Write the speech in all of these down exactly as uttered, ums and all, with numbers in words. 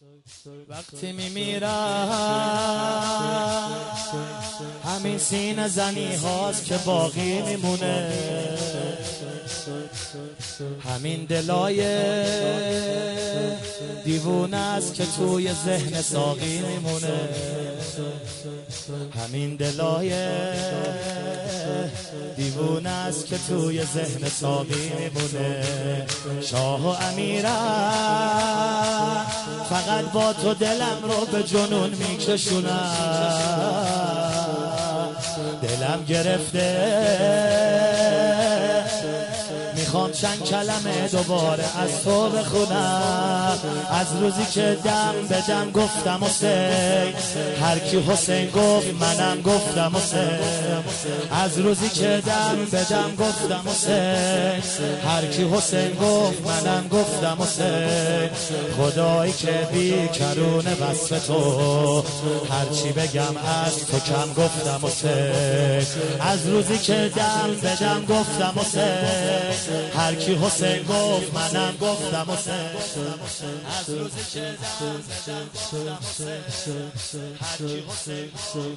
وقتی میمیرم همین سینه زنی هاست که باقی میمونه، همین دلای دیوونه است که توی ذهن ساقی میمونه، همین دلای دیوونه است که توی ذهن ساقی میمونه. شاه و امیرم فقط با تو دلم رو به جنون میکشونم، دلم گرفته میخوام چند کلمه دوباره از تو بخونم. از روزی که دم به دم گفتم حسین، هر کی حسین گفت منم گفتم حسین. از روزی که دم به دم گفتم حسین، هر کی حسین گفت منم گفتم حسین. خدایی که بی کرونه وصف تو، هر چی بگم از تو کم گفتم حسین. از روزی که دم به دم گفتم حسین، هر کی حسین گفت منم گفتم حسین. از روزی که دم به دم گفتم حسین، هر کی حسین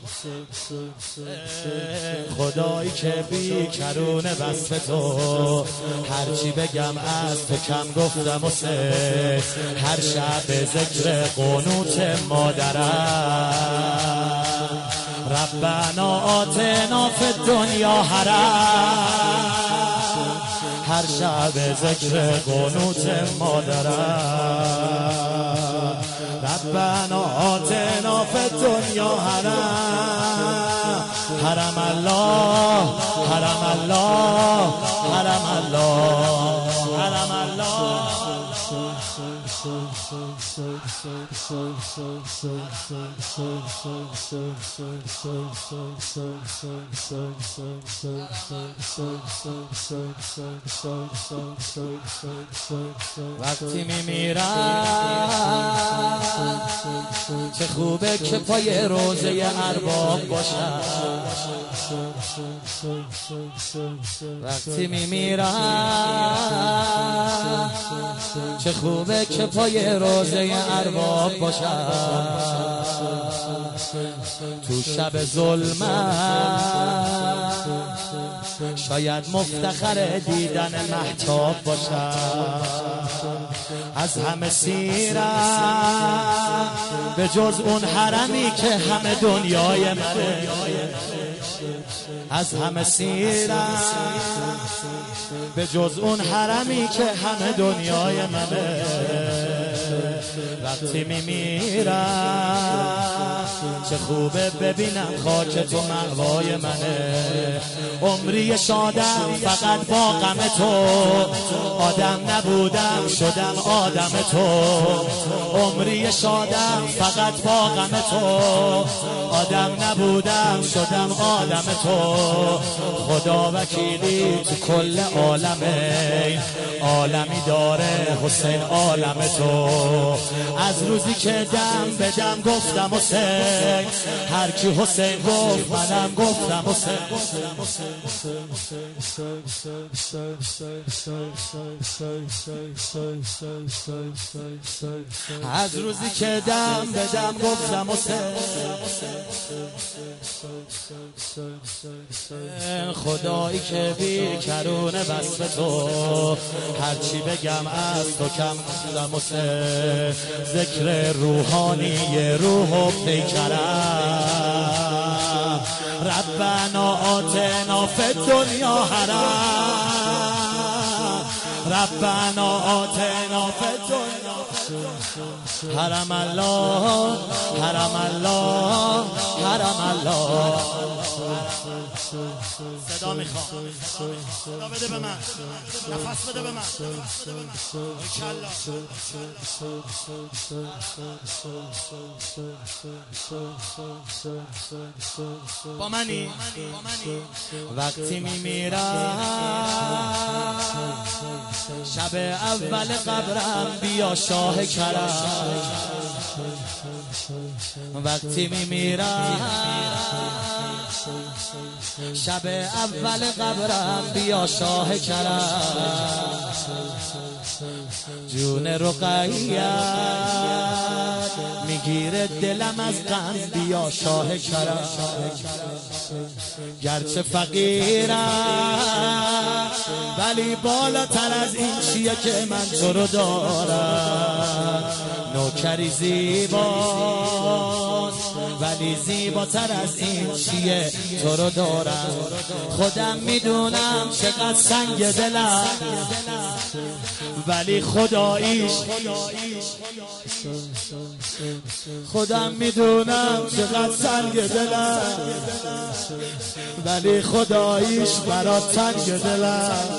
خدایی که بی کرونه وصف تو، هر چی بگم از تو کم گفتم حسین. هر شب ذکر قنوت مادرم، ربنا آتنا فی الدنیا حرام. هر شب ذکر قنوت مادرم، ربنا آتنا فی الدنیا حرام. حرم الله حرم الله حرم الله حرم الله. وقتی میمیرم چه خوبه که پای روزه ارباب باشم. وقتی میمیرم چه خوبه که پای روزه ارباب باشم. تو شب ظلمت شاید مفتخر دیدن مهتاب باشم. از همه سیرم به جز اون حرمی که همه دنیای منه. از همه سیرم به جز اون حرمی که همه دنیای منه. وقتی میمیرم چه خوبه ببینم خاک تو مأوای منه. عمری شادم فقط با غم تو، آدم نبودم شدم آدم تو. عمری شادم فقط با غم تو، آدم نبودم شدم آدم تو. خدا وکیلی تو کل عالمه، عالمی داره حسین عالم تو. از روزی که دم به دم گفتم حسین، هر کی حسین گفت منم گفتم حسین. از روزی که دم به دم گفتم حسین، خدایی که بی کرونه وصف تو، هر چی بگم از تو کم گفتم حسین. ذکر روحانی روح و پیکرم، ربنا آتنا فی الدنیا حرام. ربنا آتنا فی الدنیا حرم الله حرم الله حرم الله. صدا میخوام، صدا بده به من، نفس بده به من. با منی وقتی میمیرم شب اول قبرم بیا شاه کرم. وقتی میمیرم شب اول قبرم بیا شاه کرم. جون رقیه گیر دلم از غم بیا شاه کرم. گرچه فقیرم ولی بالاتر از این چیه که من تو رو دارم. نوکری زیباست ولی زیباتر از این چیه تو رو دارم. خودم میدونم چقدر سنگ دلم ولی خداییش خودم میدونم چقدر سنگ دلم ولی خداییش برات تنگ دلم.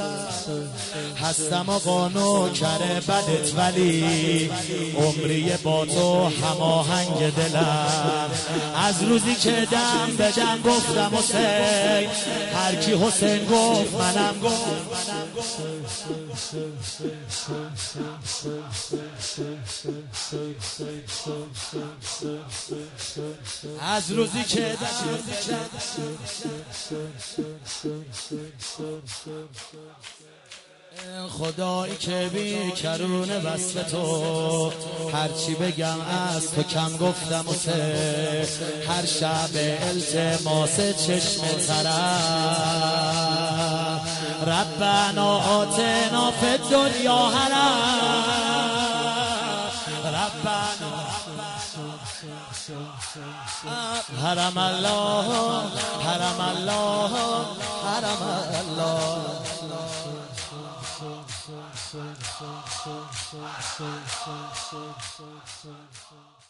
هستم آقا نوکر بدت ولی عمری با تو هماهنگ دلم. از روزی که دم به دم گفتم حسین، هر کی حسین گفت منم گفت. از روزی که دم خدایی که بی کرونه وصف تو، هرچی بگم از تو کم گفتم و سه. هر شب التماس چشم ترم، ربنا آتنا فی الدنیا حرم. ربنا حرم الله حرم الله حرم الله.